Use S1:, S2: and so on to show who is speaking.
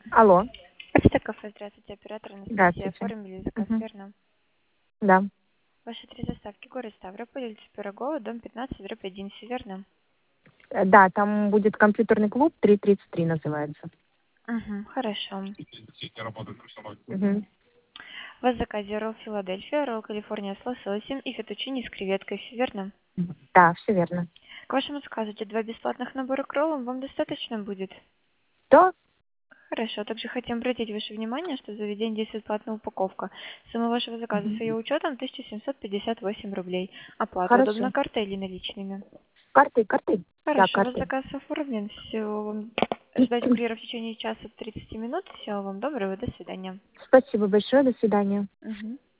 S1: Алло,
S2: Почта кафе, здравствуйте, оператор Анастасия.
S1: здравствуйте.
S2: Оформили заказ,
S1: Мгм.
S2: верно?
S1: Да,
S2: Ваши три заставки. Город Ставрополь, улица Пирогова, дом 15/1, все верно?
S1: Да, там будет компьютерный клуб 333 называется.
S2: Угу, хорошо.
S1: Мгм.
S2: У вас в заказе ролл Филадельфия, ролл Калифорния с лососем и фетучини с креветкой, все верно?
S1: Да, все верно.
S2: К вашему заказу эти два бесплатных набора к роллам вам достаточно будет?
S1: То?
S2: Хорошо. Также хотим обратить ваше внимание, что в заведении действует платная упаковка. Сумма вашего заказа с ее
S1: Мгм.
S2: учетом 1758 рублей. Оплата удобна
S1: Хорошо.
S2: картой или наличными?
S1: Карты, карты? Да,
S2: Хорошо, ваш
S1: карты.
S2: заказ оформлен. Все вам ждать курьера в течение часа 30 минут. Всего вам доброго, до свидания.
S1: Спасибо большое, до свидания.
S2: Мгм.